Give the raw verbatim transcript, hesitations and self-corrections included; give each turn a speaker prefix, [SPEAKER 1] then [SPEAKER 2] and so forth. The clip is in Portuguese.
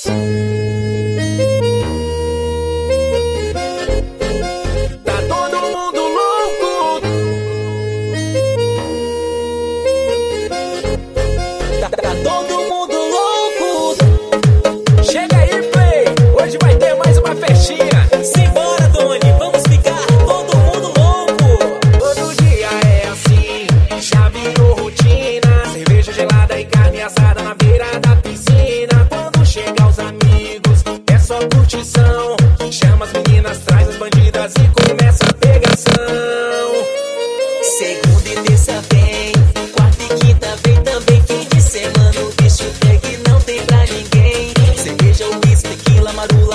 [SPEAKER 1] Tá todo mundo louco. Tá, tá todo mundo louco. Chega aí, play. Hoje vai ter mais uma festinha.
[SPEAKER 2] Simbora, Doni, vamos ficar todo mundo louco.
[SPEAKER 1] Todo dia é assim, já virou rotina. Cerveja gelada e carne assada na beira da piscina. Quando chega os amigos, é só curtição. Chama as meninas, traz as bandidas e começa a pegação.
[SPEAKER 2] Segunda e terça vem, quarta e quinta vem também. Fim de semana o bicho pega e não tem pra ninguém. Cerveja, uísque, tequila, marula.